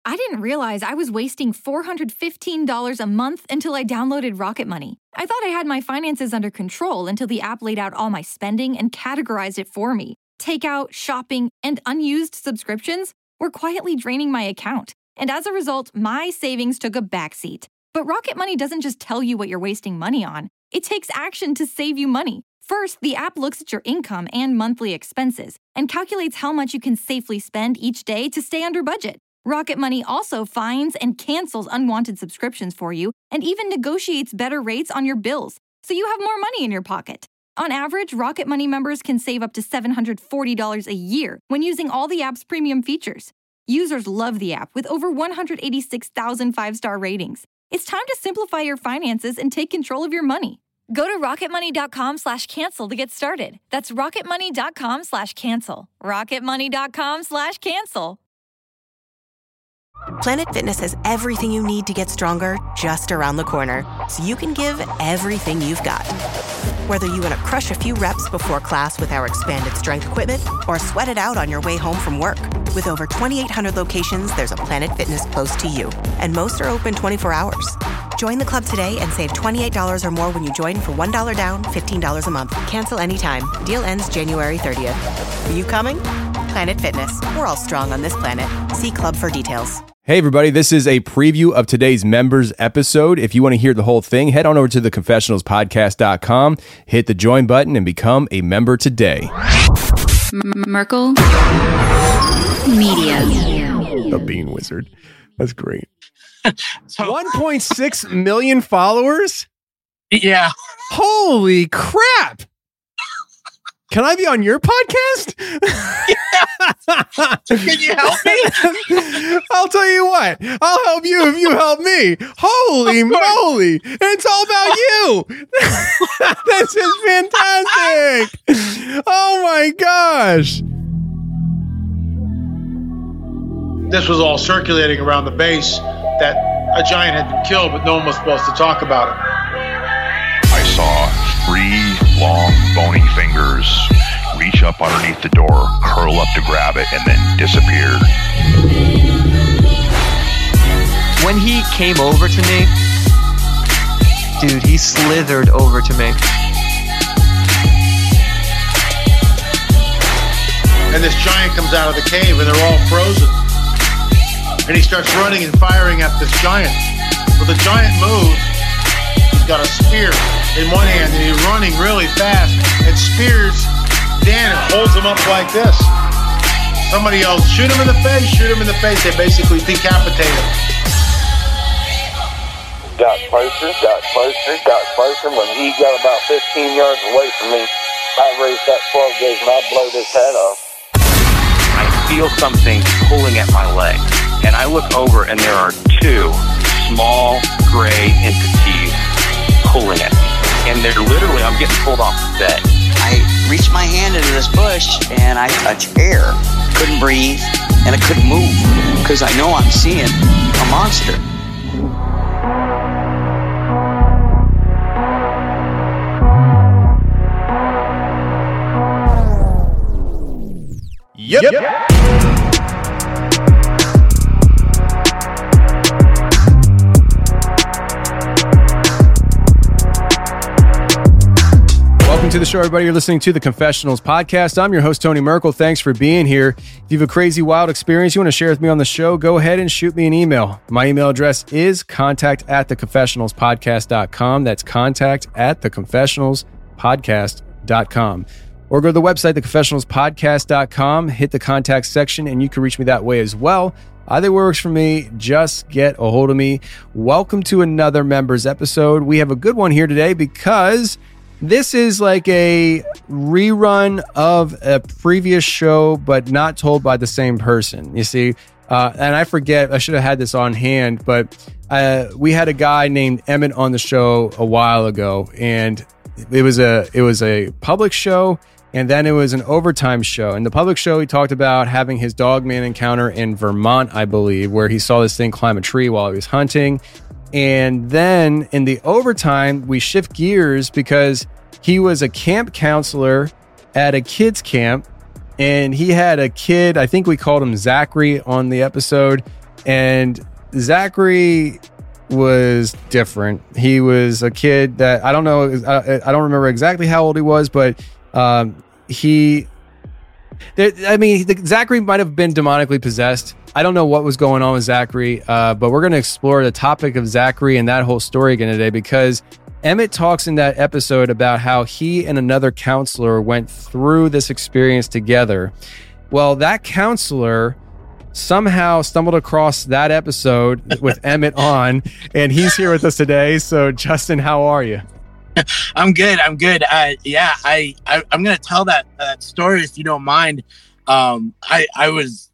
I didn't realize I was wasting $415 a month until I downloaded Rocket Money. I thought I had my finances under control until the app laid out all my spending and categorized it for me. Takeout, shopping, and unused subscriptions were quietly draining my account. And as a result, my savings took a backseat. But Rocket Money doesn't just tell you what you're wasting money on. It takes action to save you money. First, the app looks at your income and monthly expenses and calculates how much you can safely spend each day to stay under budget. Rocket Money also finds and cancels unwanted subscriptions for you and even negotiates better rates on your bills, so you have more money in your pocket. On average, Rocket Money members can save up to $740 a year when using all the app's premium features. Users love the app with over 186,000 five-star ratings. It's time to simplify your finances and take control of your money. Go to rocketmoney.com/cancel to get started. That's rocketmoney.com/cancel. rocketmoney.com/cancel. Planet Fitness has everything you need to get stronger just around the corner, so you can give everything you've got. Whether you want to crush a few reps before class with our expanded strength equipment or sweat it out on your way home from work. With over 2,800 locations, there's a Planet Fitness close to you, and most are open 24 hours. Join the club today and save $28 or more when you join for $1 down, $15 a month. Cancel anytime. Deal ends January 30th. Are you coming? Planet Fitness. We're all strong on this planet. See club for details. Hey everybody, this is a preview of today's members episode. If you want to hear the whole thing, head on over to theconfessionalspodcast.com, hit the join button, and become a member today. Merkel Media. The Bean Wizard. That's great. 1.6 million followers? Yeah. Holy crap! Can I be on your podcast? Can you help me? I'll tell you what. I'll help you if you help me. Holy moly. It's all about you. This is fantastic. Oh my gosh. This was all circulating around the base that a giant had been killed, but no one was supposed to talk about it. I saw 3 long, bony fingers reach up underneath the door, curl up to grab it, and then disappear. When he came over to me, dude, he slithered over to me. And this giant comes out of the cave, and they're all frozen. And he starts running and firing at this giant. Well, the giant moves. He's got a spear in one hand, and he's running really fast and spears Dan and holds him up like this. Somebody yells, shoot him in the face, shoot him in the face. They basically decapitate him. Got closer. When he got about 15 yards away from me, I raised that 12 gauge and I blowed his head off. I feel something pulling at my leg, and I look over and there are 2 small gray entities pulling at me. And they're literally, I'm getting pulled off the bed. I reached my hand into this bush and I touched air. Couldn't breathe and I couldn't move because I know I'm seeing a monster. Yep. Welcome to the show, everybody. You're listening to the Confessionals Podcast. I'm your host, Tony Merkel. Thanks for being here. If you have a crazy, wild experience you want to share with me on the show, go ahead and shoot me an email. My email address is contact@theconfessionalspodcast.com. That's contact@theconfessionalspodcast.com. Or go to the website, theconfessionalspodcast.com, hit the contact section, and you can reach me that way as well. Either works for me. Just get a hold of me. Welcome to another members episode. We have a good one here today because this is like a rerun of a previous show, but not told by the same person. You see, and I forget, I should have had this on hand, but we had a guy named Emmett on the show a while ago, and it was a public show, and then it was an overtime show. In the public show, he talked about having his dogman encounter in Vermont, I believe, where he saw this thing climb a tree while he was hunting. And then in the overtime, we shift gears because he was a camp counselor at a kids camp, and he had a kid, I think we called him Zachary on the episode, And Zachary was different. He was a kid that I don't know. I don't remember exactly how old he was, but Zachary might have been demonically possessed. I don't know what was going on with Zachary, but we're going to explore the topic of Zachary and that whole story again today, because Emmett talks in that episode about how he and another counselor went through this experience together. Well, that counselor somehow stumbled across that episode with Emmett on, and he's here with us today. So, Justin, how are you? I'm good. I'm going to tell that story if you don't mind. I was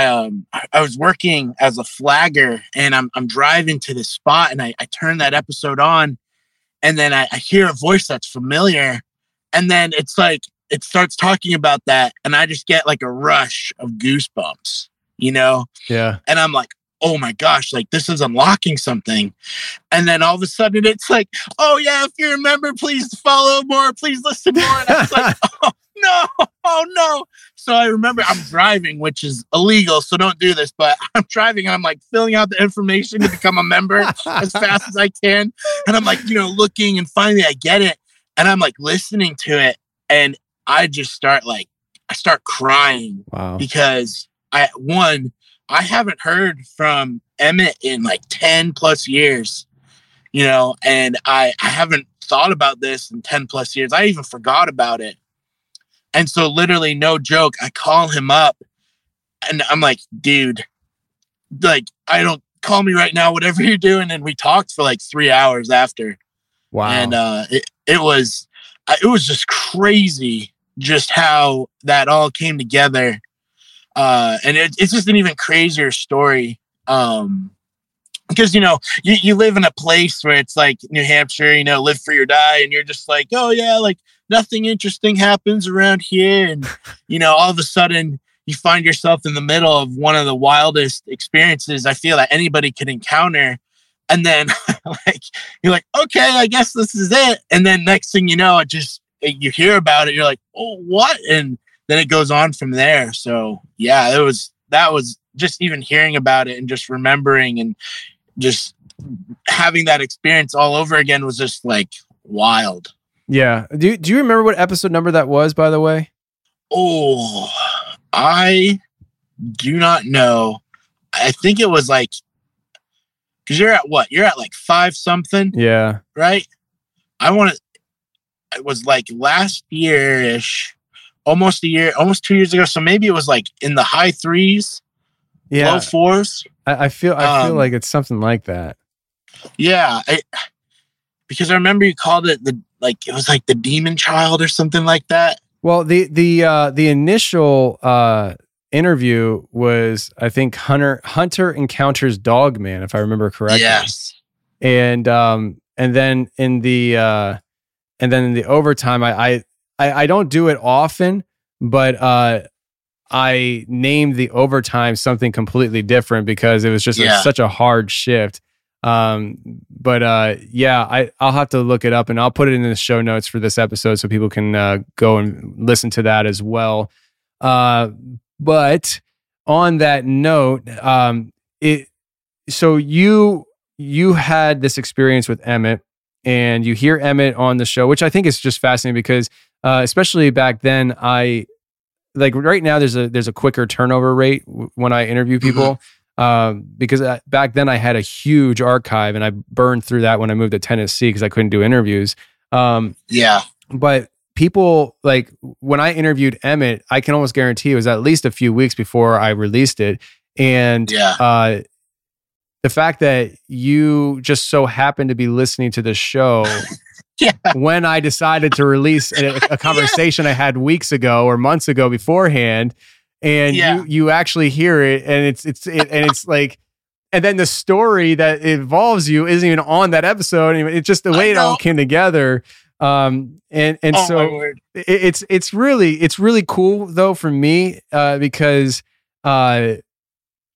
working as a flagger, and I'm driving to this spot, and I turn that episode on, and then I hear a voice that's familiar, and then it's like it starts talking about that, and I just get like a rush of goosebumps, you know? Yeah. And I'm like, oh my gosh, like this is unlocking something. And then all of a sudden it's like, oh yeah, if you remember, please follow more, please listen more. And I was like, oh no. So I remember I'm driving, which is illegal, so don't do this, but I'm driving and I'm like filling out the information to become a member as fast as I can. And I'm like, looking, and finally I get it. And I'm like listening to it, and I just start crying. Wow. Because I haven't heard from Emmett in like 10 plus years, and I haven't thought about this in 10 plus years. I even forgot about it. And so literally, no joke, I call him up and I'm like, dude, like, I don't call me right now, whatever you're doing. And we talked for like 3 hours after. Wow. And it was just crazy just how that all came together. And it's just an even crazier story. Because, you live in a place where it's like New Hampshire, live free or die. And you're just like, oh yeah, like nothing interesting happens around here. And, all of a sudden you find yourself in the middle of one of the wildest experiences I feel that anybody could encounter. And then you're like, okay, I guess this is it. And then next thing you know, you hear about it. You're like, oh, what? And then it goes on from there. So yeah, that was just even hearing about it and just remembering and just having that experience all over again was just like wild. Yeah. Do you remember what episode number that was, by the way? Oh, I do not know. I think it was like, because you're at what? You're at like 5 something. Yeah. Right? It was like last year-ish, almost 2 years ago. So maybe it was like in the high 3s, low 4s. I feel like it's something like that. Yeah. Because I remember you called it it was like the Demon Child or something like that. Well, the initial interview was, I think, Hunter Encounters Dogman, if I remember correctly. Yes. And then in the overtime, I don't do it often, but I named the overtime something completely different because it was just such a hard shift. I'll have to look it up and I'll put it in the show notes for this episode so people can go and listen to that as well. But on that note, so you had this experience with Emmett, and you hear Emmett on the show, which I think is just fascinating because especially back then, right now there's a quicker turnover rate when I interview people. Because back then I had a huge archive and I burned through that when I moved to Tennessee because I couldn't do interviews. But people, like when I interviewed Emmett, I can almost guarantee it was at least a few weeks before I released it. And the fact that you just so happened to be listening to the show when I decided to release a conversation I had weeks ago or months ago beforehand, and you actually hear it, and it's like, and then the story that involves you isn't even on that episode. It's just the way it all came together. So it's really cool though for me because I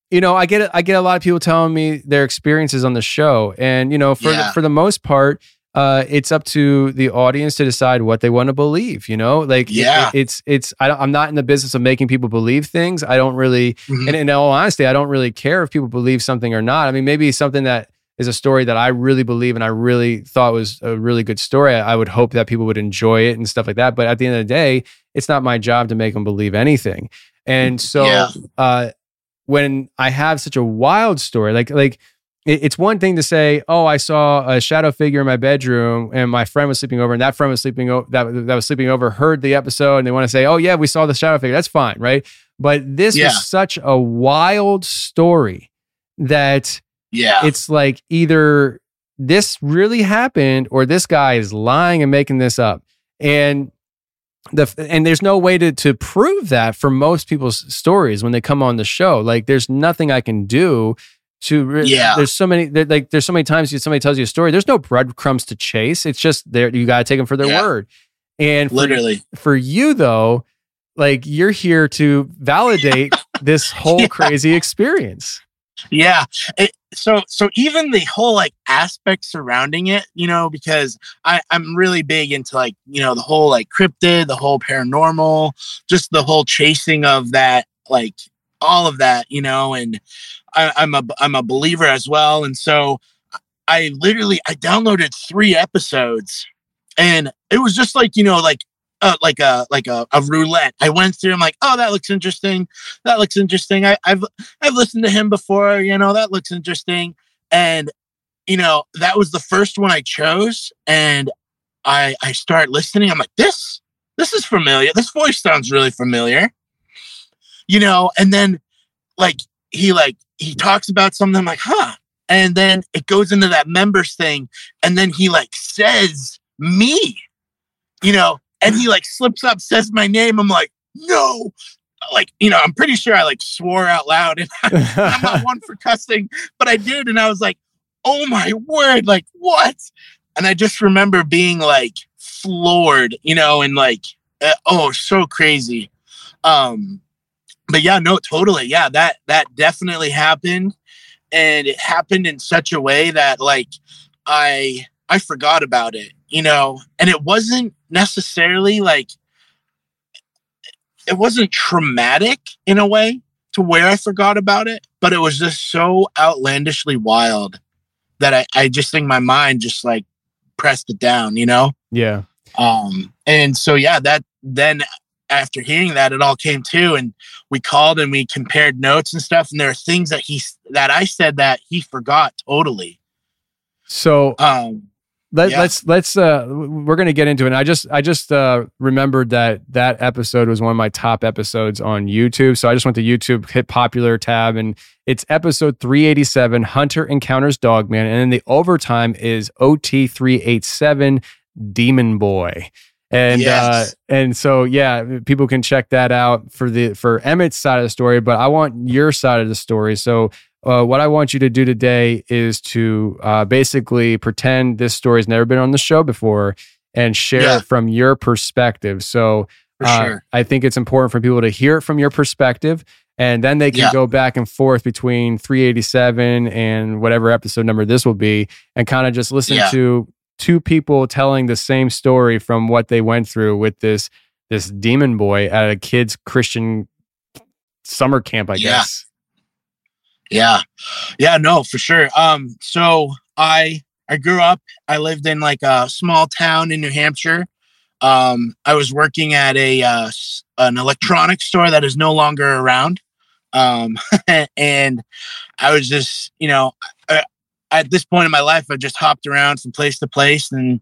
get a lot of people telling me their experiences on the show, and for the most part, it's up to the audience to decide what they want to believe, like I'm not in the business of making people believe things. I don't really, and in all honesty, I don't really care if people believe something or not. I mean, maybe something that is a story that I really believe and I really thought was a really good story, I would hope that people would enjoy it and stuff like that. But at the end of the day, it's not my job to make them believe anything. And so when I have such a wild story, like it's one thing to say, oh, I saw a shadow figure in my bedroom and my friend was sleeping over, and that friend was sleeping over, that was sleeping over, heard the episode, and they want to say, oh yeah, we saw the shadow figure. That's fine, right? But this was such a wild story that it's like either this really happened or this guy is lying and making this up. And there's no way to prove that for most people's stories when they come on the show. Like there's nothing I can do there's so many times somebody tells you a story, there's no breadcrumbs to chase. It's just there. You got to take them for their word. And literally for you though, like you're here to validate this whole crazy experience. Yeah. So even the whole like aspect surrounding it, because I'm really big into like, the whole like cryptid, the whole paranormal, just the whole chasing of that, like all of that, and I'm a believer as well. And so I downloaded 3 episodes and it was just like, like a roulette. I went through, I'm like, oh, that looks interesting. That looks interesting. I've listened to him before, that looks interesting. And, that was the first one I chose. And I start listening. I'm like, this is familiar. This voice sounds really familiar, and then he talks about something. I'm like, huh. And then it goes into that members thing. And then he like says me, and he like slips up, says my name. I'm like, no, like, I'm pretty sure I like swore out loud, and I'm not one for cussing, but I did. And I was like, oh my word, like what? And I just remember being like floored, and like, so crazy. But yeah, no, totally. Yeah, that definitely happened. And it happened in such a way that like, I forgot about it, and it wasn't necessarily like, it wasn't traumatic in a way to where I forgot about it, but it was just so outlandishly wild that I just think my mind just like pressed it down, Yeah. And so, yeah, that then after hearing that, it all came to, and we called and we compared notes and stuff. And there are things that I said that he forgot totally. So, let's we're going to get into it. And I just remembered that episode was one of my top episodes on YouTube. So I just went to YouTube, hit popular tab, and it's episode 387, Hunter Encounters Dogman. And then the overtime is OT 387, Demon Boy. And so, yeah, people can check that out for Emmett's side of the story, but I want your side of the story. So what I want you to do today is to basically pretend this story's never been on the show before and share it from your perspective. So sure. I think it's important for people to hear it from your perspective, and then they can go back and forth between 387 and whatever episode number this will be, and kind of just listen to 2 people telling the same story from what they went through with this demon boy at a kid's Christian summer camp, I guess. Yeah, no, for sure. So I grew up, I lived in like a small town in New Hampshire. I was working at an electronics store that is no longer around. And I was just, at this point in my life, I just hopped around from place to place. And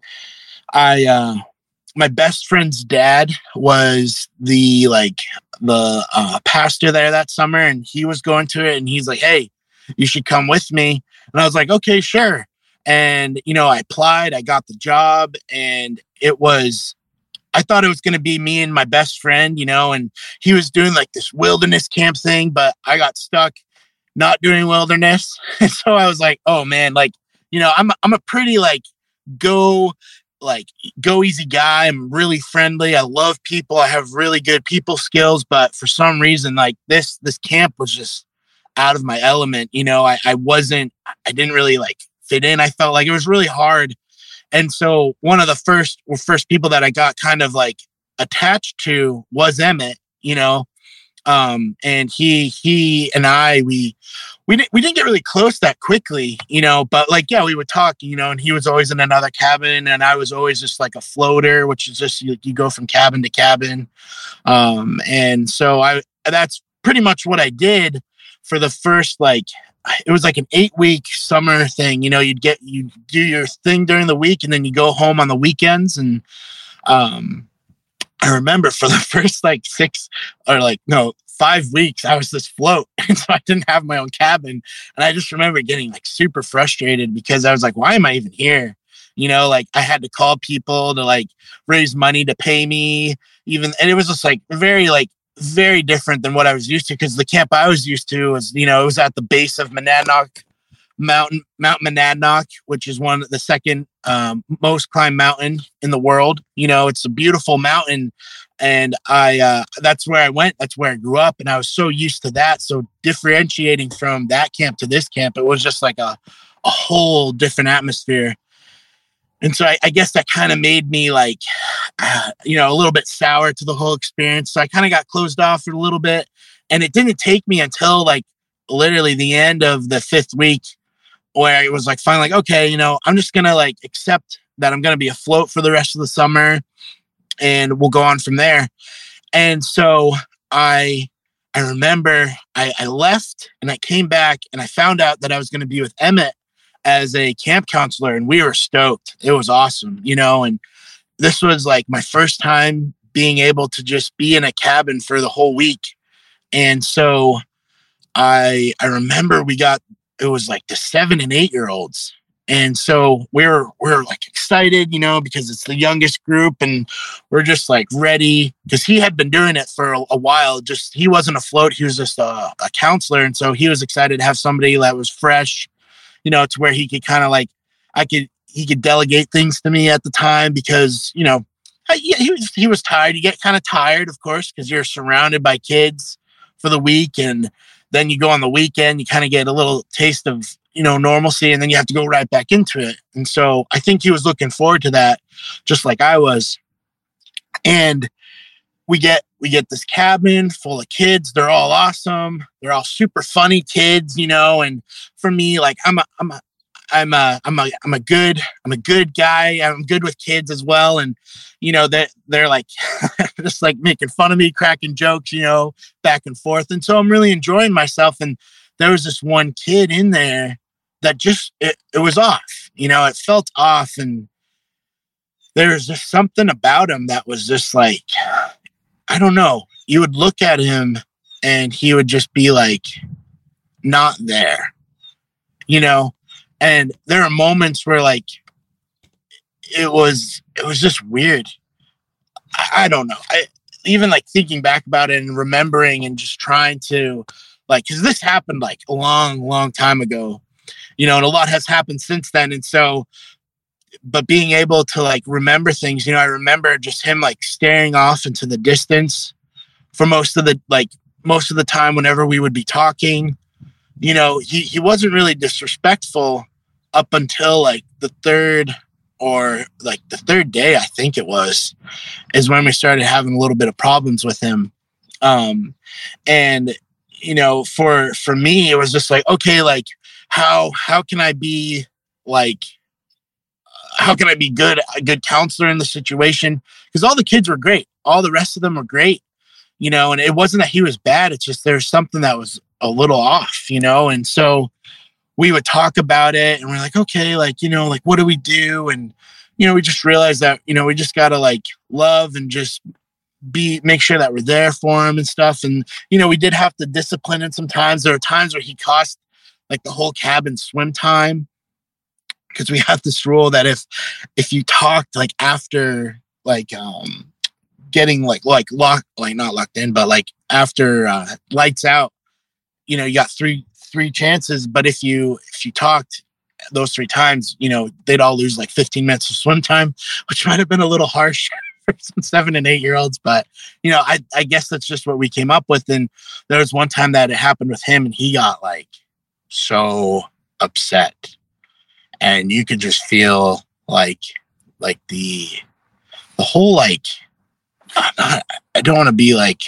my best friend's dad was the pastor there that summer, and he was going to it, and he's like, hey, you should come with me. And I was like, okay, sure. And, I applied, I got the job, and I thought it was going to be me and my best friend, and he was doing like this wilderness camp thing, but I got stuck not doing wilderness. And so I was like, oh man, like, I'm a pretty go easy guy. I'm really friendly. I love people. I have really good people skills, but for some reason, like this camp was just out of my element. I didn't really fit in. I felt like it was really hard. And so one of the first people that I got kind of like attached to was Emmett, you know. And he and I, we didn't get really close that quickly, you know, but like, yeah, we would talk, you know, and he was always in another cabin and I was always just like a floater, which is just, you go from cabin to cabin. And so that's pretty much what I did for the first, like, it was like an 8-week summer thing. You know, you do your thing during the week and then you go home on the weekends. And, I remember for the first like 5 weeks, I was this float. And so I didn't have my own cabin. And I just remember getting like super frustrated because I was like, why am I even here? You know, like I had to call people to like raise money to pay me even. And it was just like very different than what I was used to, because the camp I was used to was, you know, it was at the base of Monadnock Mountain, Mount Monadnock, which is the second most climbed mountain in the world. You know, it's a beautiful mountain. And that's where I went. That's where I grew up. And I was so used to that. So differentiating from that camp to this camp, it was just like a whole different atmosphere. And so I guess that kind of made me like, you know, a little bit sour to the whole experience. So I kind of got closed off for a little bit. And it didn't take me until like literally the end of the 5th week where it was like finally like, okay, you know, I'm just going to like accept that I'm going to be afloat for the rest of the summer and we'll go on from there. And so I remember I left and I came back and I found out that I was going to be with Emmett as a camp counselor, and we were stoked. It was awesome, you know, and this was like my first time being able to just be in a cabin for the whole week. And so I remember it was like the 7 and 8-year-olds. And so we're like excited, you know, because it's the youngest group and we're just like ready, because he had been doing it for a while. Just, he wasn't afloat. He was just a counselor. And so he was excited to have somebody that was fresh, you know, to where he could kind of like, he could delegate things to me at the time, because, you know, he was tired. You get kind of tired, of course, because you're surrounded by kids for the week. And then you go on the weekend, you kind of get a little taste of, you know, normalcy, and then you have to go right back into it. And so I think he was looking forward to that, just like I was. And we get this cabin full of kids. They're all awesome. They're all super funny kids, you know. And for me, like I'm a good guy. I'm good with kids as well. And, you know, they're like just like making fun of me, cracking jokes, you know, back and forth. And so I'm really enjoying myself. And there was this one kid in there that just, it was off, you know, it felt off. And there was just something about him that was just like, I don't know. You would look at him and he would just be like, not there, you know? And there are moments where like, it was just weird. I don't know. Even like thinking back about it and remembering and just trying to like, cause this happened like a long time ago, you know, and a lot has happened since then. And so, but being able to like remember things, you know, I remember just him like staring off into the distance for most of the time whenever we would be talking. You know, he wasn't really disrespectful up until like the third day, I think it was, is when we started having a little bit of problems with him. And, you know, for me, it was just like, okay, like how can I be like, how can I be a good counselor in the situation? Because all the kids were great. All the rest of them were great, you know, and it wasn't that he was bad. It's just there's something that was a little off, you know? And so we would talk about it and we're like, okay, like, you know, like, what do we do? And, you know, we just realized that, you know, we just got to like love and just make sure that we're there for him and stuff. And, you know, we did have to discipline him sometimes. There were times where he cost like the whole cabin swim time, because we have this rule that if you talked like after like getting like locked, like not locked in, but like after lights out, you know, you got three chances. But if you talked those 3 times, you know, they'd all lose like 15 minutes of swim time, which might have been a little harsh for some 7 and 8-year-olds. But, you know, I guess that's just what we came up with. And there was one time that it happened with him and he got like so upset. And you could just feel like like the whole, like, I don't want to be like,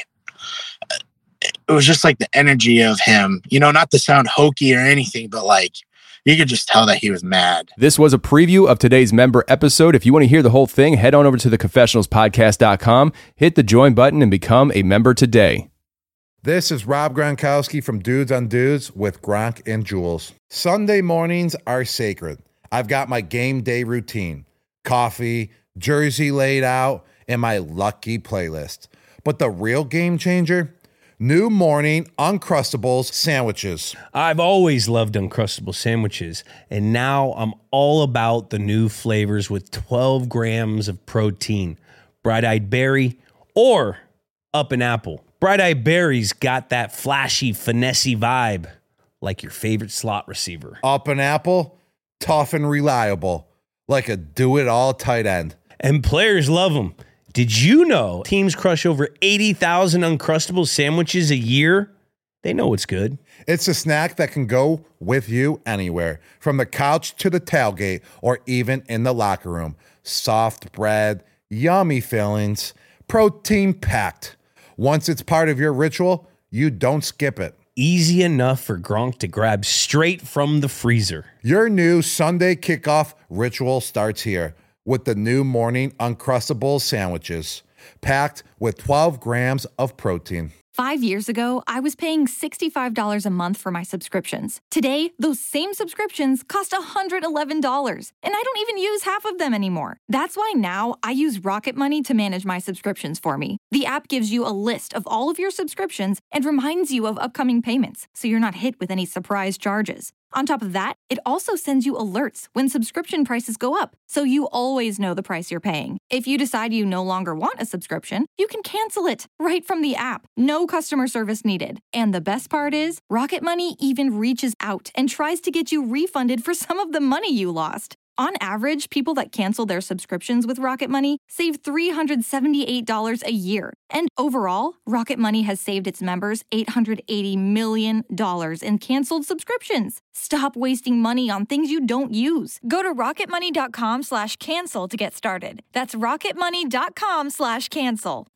it was just like the energy of him, you know, not to sound hokey or anything, but like, you could just tell that he was mad. This was a preview of today's member episode. If you want to hear the whole thing, head on over to theconfessionalspodcast.com, hit the join button, and become a member today. This is Rob Gronkowski from Dudes on Dudes with Gronk and Jules. Sunday mornings are sacred. I've got my game day routine, coffee, jersey laid out, and my lucky playlist. But the real game changer? New morning Uncrustables sandwiches. I've always loved Uncrustable sandwiches, and now I'm all about the new flavors with 12 grams of protein. Bright-eyed berry or up an apple. Bright-eyed berry's got that flashy, finessey vibe, like your favorite slot receiver. Up an apple, tough and reliable, like a do-it-all tight end. And players love them. Did you know teams crush over 80,000 Uncrustable sandwiches a year? They know it's good. It's a snack that can go with you anywhere, from the couch to the tailgate or even in the locker room. Soft bread, yummy fillings, protein packed. Once it's part of your ritual, you don't skip it. Easy enough for Gronk to grab straight from the freezer. Your new Sunday kickoff ritual starts here with the new morning Uncrustables sandwiches, packed with 12 grams of protein. 5 years ago, I was paying $65 a month for my subscriptions. Today, those same subscriptions cost $111, and I don't even use half of them anymore. That's why now I use Rocket Money to manage my subscriptions for me. The app gives you a list of all of your subscriptions and reminds you of upcoming payments, so you're not hit with any surprise charges. On top of that, it also sends you alerts when subscription prices go up, so you always know the price you're paying. If you decide you no longer want a subscription, you can cancel it right from the app. No customer service needed. And the best part is, Rocket Money even reaches out and tries to get you refunded for some of the money you lost. On average, people that cancel their subscriptions with Rocket Money save $378 a year. And overall, Rocket Money has saved its members $880 million in canceled subscriptions. Stop wasting money on things you don't use. Go to rocketmoney.com/cancel to get started. That's rocketmoney.com/cancel.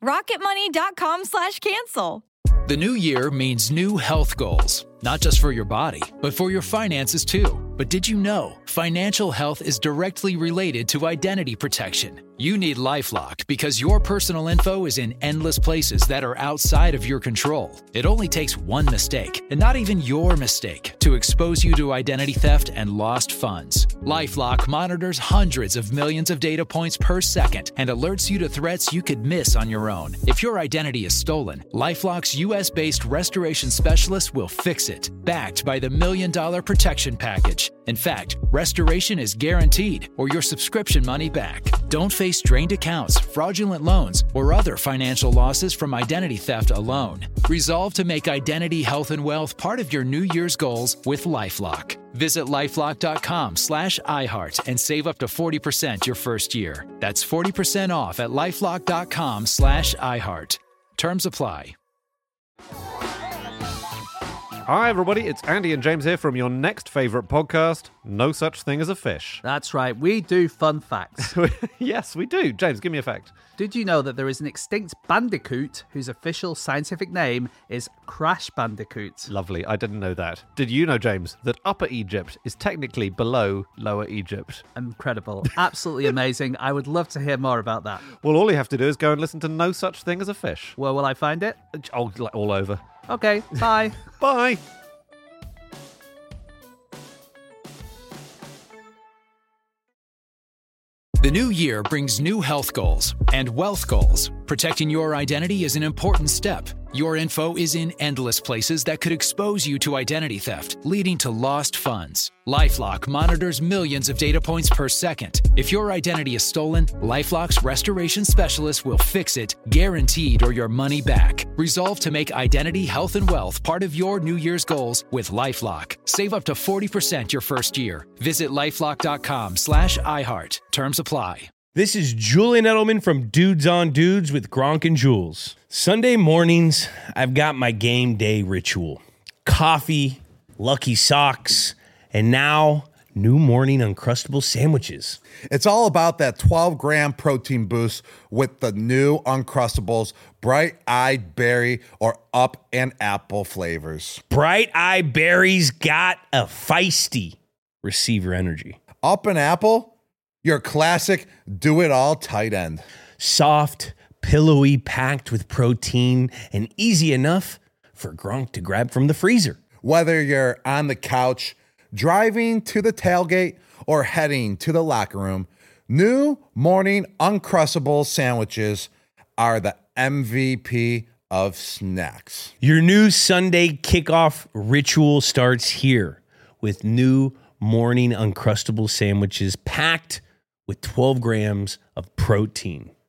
rocketmoney.com/cancel. The new year means new health goals, not just for your body, but for your finances too. But did you know financial health is directly related to identity protection? You need LifeLock because your personal info is in endless places that are outside of your control. It only takes one mistake, and not even your mistake, to expose you to identity theft and lost funds. LifeLock monitors hundreds of millions of data points per second and alerts you to threats you could miss on your own. If your identity is stolen, LifeLock's US-based restoration specialist will fix it, backed by the $1 Million Protection Package. In fact, restoration is guaranteed or your subscription money back. Don't face drained accounts, fraudulent loans, or other financial losses from identity theft alone. Resolve to make identity, health, and wealth part of your New Year's goals with LifeLock. Visit LifeLock.com/iHeart and save up to 40% your first year. That's 40% off at LifeLock.com/iHeart. Terms apply. Hi everybody, it's Andy and James here from your next favourite podcast, No Such Thing as a Fish. That's right, we do fun facts. Yes, we do. James, give me a fact. Did you know that there is an extinct bandicoot whose official scientific name is Crash Bandicoot? Lovely, I didn't know that. Did you know, James, that Upper Egypt is technically below Lower Egypt? Incredible. Absolutely amazing. I would love to hear more about that. Well, all you have to do is go and listen to No Such Thing as a Fish. Where will I find it? Oh, all over. Okay, bye. Bye. The new year brings new health goals and wealth goals. Protecting your identity is an important step. Your info is in endless places that could expose you to identity theft, leading to lost funds. LifeLock monitors millions of data points per second. If your identity is stolen, LifeLock's restoration specialist will fix it, guaranteed, or your money back. Resolve to make identity, health, and wealth part of your New Year's goals with LifeLock. Save up to 40% your first year. Visit LifeLock.com/iHeart. Terms apply. This is Julian Edelman from Dudes on Dudes with Gronk and Jules. Sunday mornings, I've got my game day ritual. Coffee, lucky socks, and now New Morning Uncrustable sandwiches. It's all about that 12-gram protein boost with the new Uncrustables, bright-eyed berry or up and apple flavors. Bright-eyed berries got a feisty receiver energy. Up and apple, your classic do-it-all tight end. Soft, pillowy, packed with protein, and easy enough for Gronk to grab from the freezer. Whether you're on the couch, driving to the tailgate, or heading to the locker room, New Morning Uncrustables sandwiches are the MVP of snacks. Your new Sunday kickoff ritual starts here with New Morning Uncrustable sandwiches packed with 12 grams of protein.